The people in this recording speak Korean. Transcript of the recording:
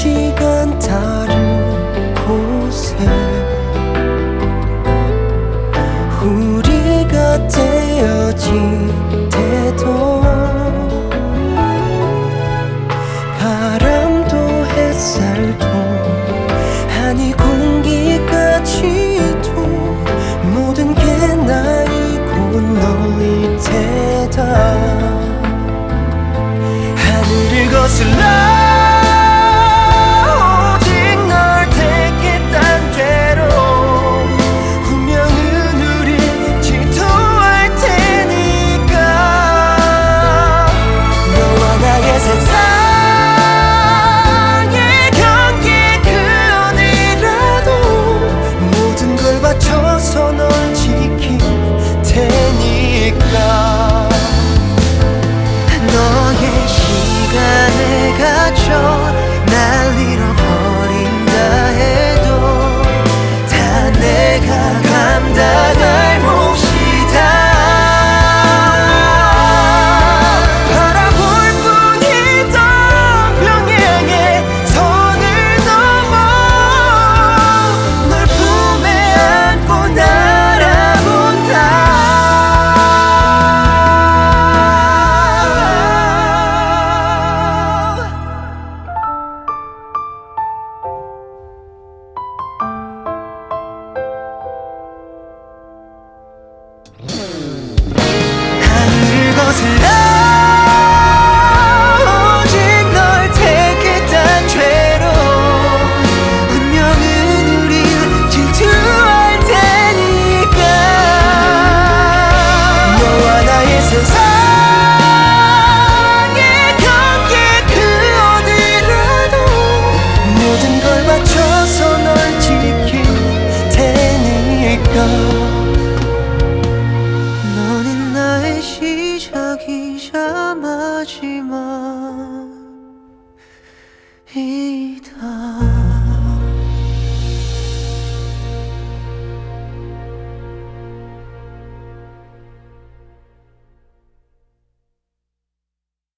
시간 다른 곳에 우리가 떼어질 때도 바람도 햇살도 아니 공기까지도 모든 게 나이고 너일 테다. 하늘을 거슬러 너의 시간을 가져 날 잃어버린다 해도 다 내가 감당할 몫이다. 바라볼 뿐이던 평행의 선을 넘어 널 품에 안고 날아온다. 하늘을 거슬러 오직 널 택했단 죄로 운명은 우릴 질투할 테니까 너와 나의 세상에 경계 그 어디라도 모든 걸 바쳐서 널 지킬 테니까